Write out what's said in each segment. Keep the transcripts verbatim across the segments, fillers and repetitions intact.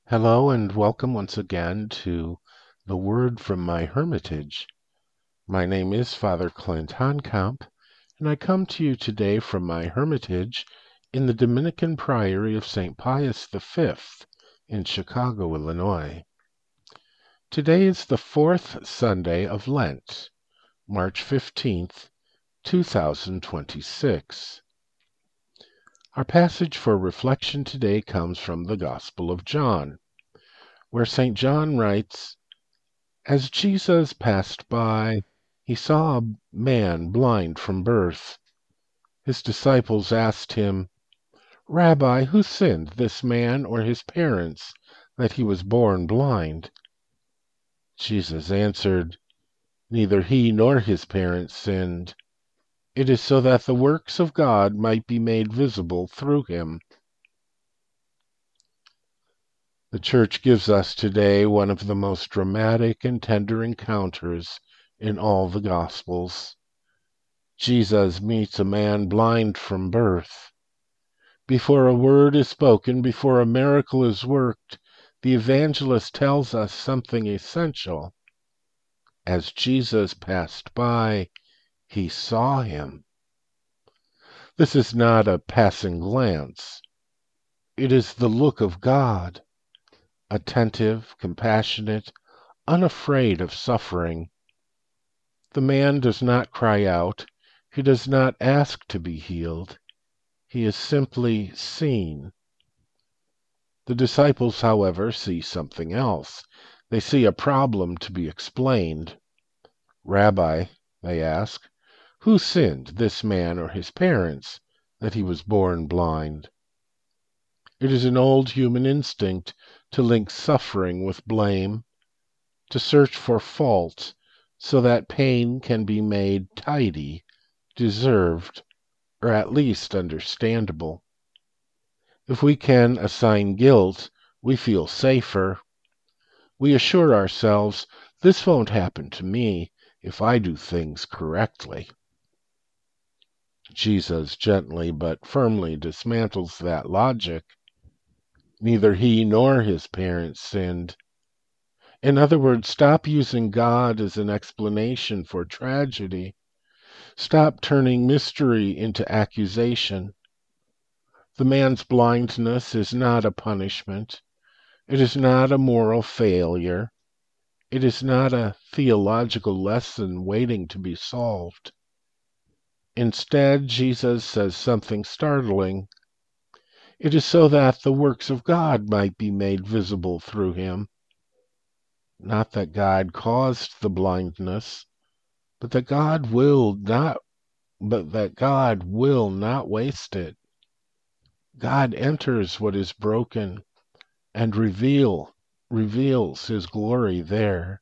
Hello and welcome once again to the Word from my Hermitage. My name is Father Clint Honkamp, and I come to you today from my Hermitage in the Dominican Priory of Saint Pius the Fifth in Chicago, Illinois. Today is the fourth Sunday of Lent, March fifteenth, two thousand twenty-six. Our passage for reflection today comes from the Gospel of John, where Saint John writes, "As Jesus passed by, he saw a man blind from birth. His disciples asked him, 'Rabbi, who sinned, this man or his parents, that he was born blind?' Jesus answered, 'Neither he nor his parents sinned. It is so that the works of God might be made visible through him.'" The Church gives us today one of the most dramatic and tender encounters in all the Gospels. Jesus meets a man blind from birth. Before a word is spoken, before a miracle is worked, the evangelist tells us something essential. As Jesus passed by, he saw him. This is not a passing glance. It is the look of God, attentive, compassionate, unafraid of suffering. The man does not cry out. He does not ask to be healed. He is simply seen. The disciples, however, see something else. They see a problem to be explained. "Rabbi," they ask, "who sinned, this man or his parents, that he was born blind?" It is an old human instinct to link suffering with blame, to search for fault so that pain can be made tidy, deserved, or at least understandable. If we can assign guilt, we feel safer. We assure ourselves, this won't happen to me if I do things correctly. Jesus gently but firmly dismantles that logic. Neither he nor his parents sinned. In other words, stop using God as an explanation for tragedy. Stop turning mystery into accusation. The man's blindness is not a punishment. It is not a moral failure. It is not a theological lesson waiting to be solved. Instead, Jesus says something startling. It is so that the works of God might be made visible through him. Not that God caused the blindness, but that God will not, but that God will not waste it. God enters what is broken and reveal, reveals his glory there.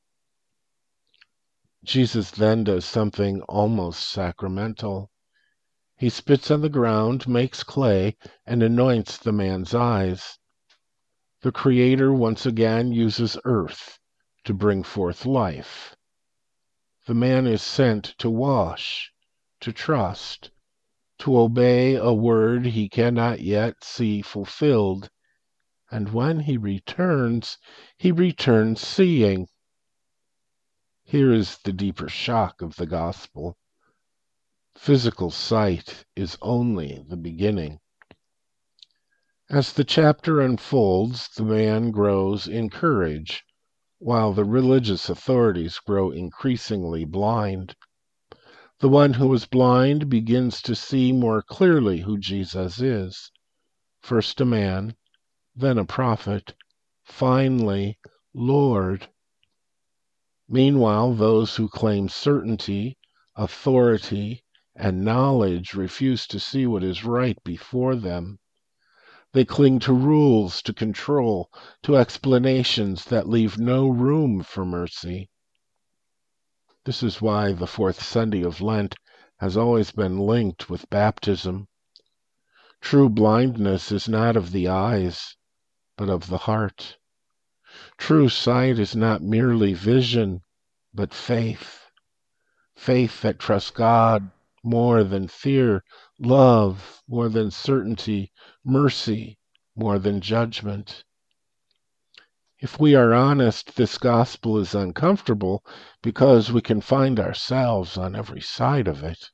Jesus then does something almost sacramental. He spits on the ground, makes clay, and anoints the man's eyes. The Creator once again uses earth to bring forth life. The man is sent to wash, to trust, to obey a word he cannot yet see fulfilled, and when he returns, he returns seeing. Here is the deeper shock of the gospel. Physical sight is only the beginning. As the chapter unfolds, the man grows in courage, while the religious authorities grow increasingly blind. The one who is blind begins to see more clearly who Jesus is. First a man, then a prophet, finally, Lord. Meanwhile, those who claim certainty, authority, and knowledge refuse to see what is right before them. They cling to rules, to control, to explanations that leave no room for mercy. This is why the fourth Sunday of Lent has always been linked with baptism. True blindness is not of the eyes, but of the heart. True sight is not merely vision, but faith. Faith that trusts God more than fear, love more than certainty, mercy more than judgment. If we are honest, this gospel is uncomfortable because we can find ourselves on every side of it.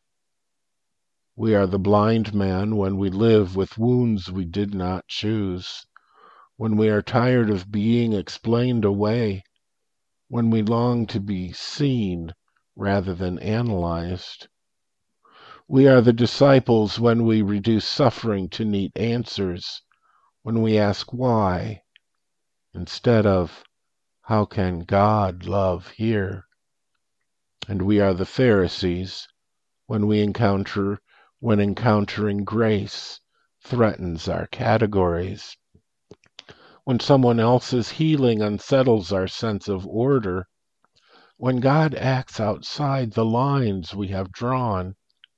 We are the blind man when we live with wounds we did not choose, when we are tired of being explained away, when we long to be seen rather than analyzed. We are the disciples when we reduce suffering to neat answers, when we ask why, instead of how can God love here? And we are the Pharisees when we encounter when encountering grace threatens our categories. When someone else's healing unsettles our sense of order, when God acts outside the lines we have drawn.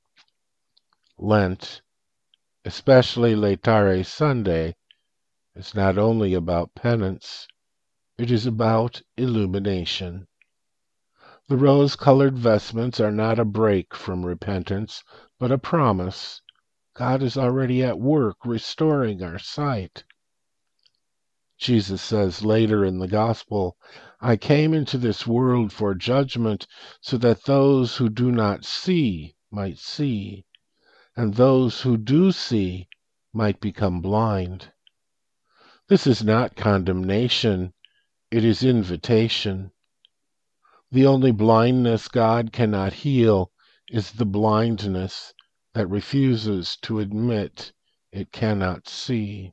Lent, especially Laetare Sunday, is not only about penance, it is about illumination. The rose-colored vestments are not a break from repentance, but a promise. God is already at work restoring our sight. Jesus says later in the Gospel, I came into this world for judgment, so that those who do not see might see, and those who do see might become blind. This is not condemnation, it is invitation. The only blindness God cannot heal is the blindness that refuses to admit it cannot see.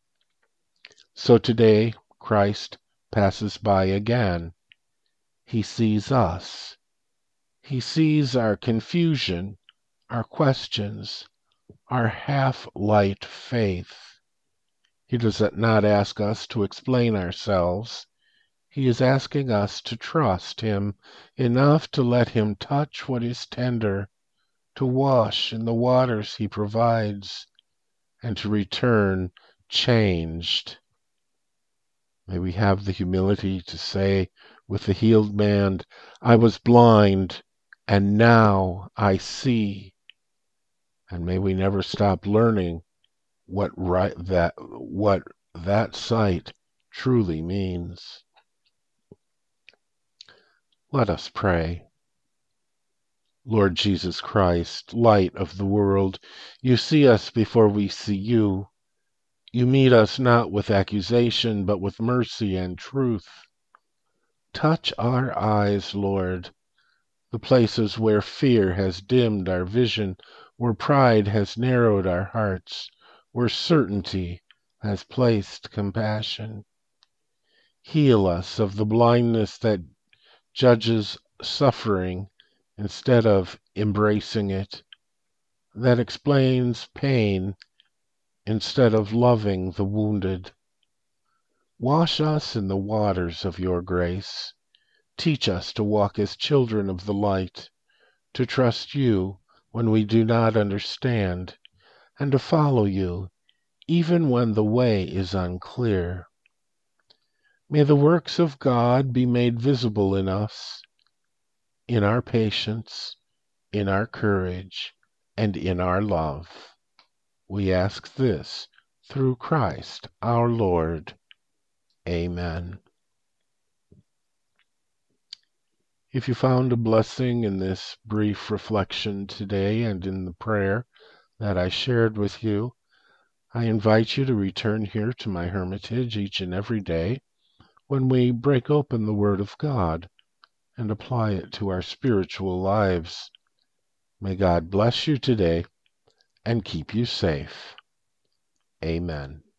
So today, Christ passes by again. He sees us. He sees our confusion, our questions, our half-light faith. He does not ask us to explain ourselves. He is asking us to trust Him enough to let Him touch what is tender, to wash in the waters He provides, and to return changed. May we have the humility to say with the healed man, I was blind, and now I see. And may we never stop learning what right that what that sight truly means. Let us pray. Lord Jesus Christ, light of the world, you see us before we see you. You meet us not with accusation, but with mercy and truth. Touch our eyes, Lord, the places where fear has dimmed our vision, where pride has narrowed our hearts, where certainty has placed compassion. Heal us of the blindness that judges suffering instead of embracing it, that explains pain instead of loving the wounded. Wash us in the waters of your grace. Teach us to walk as children of the light, to trust you when we do not understand, and to follow you even when the way is unclear. May the works of God be made visible in us, in our patience, in our courage, and in our love. We ask this through Christ our Lord. Amen. If you found a blessing in this brief reflection today and in the prayer that I shared with you, I invite you to return here to my hermitage each and every day when we break open the Word of God and apply it to our spiritual lives. May God bless you today and keep you safe. Amen.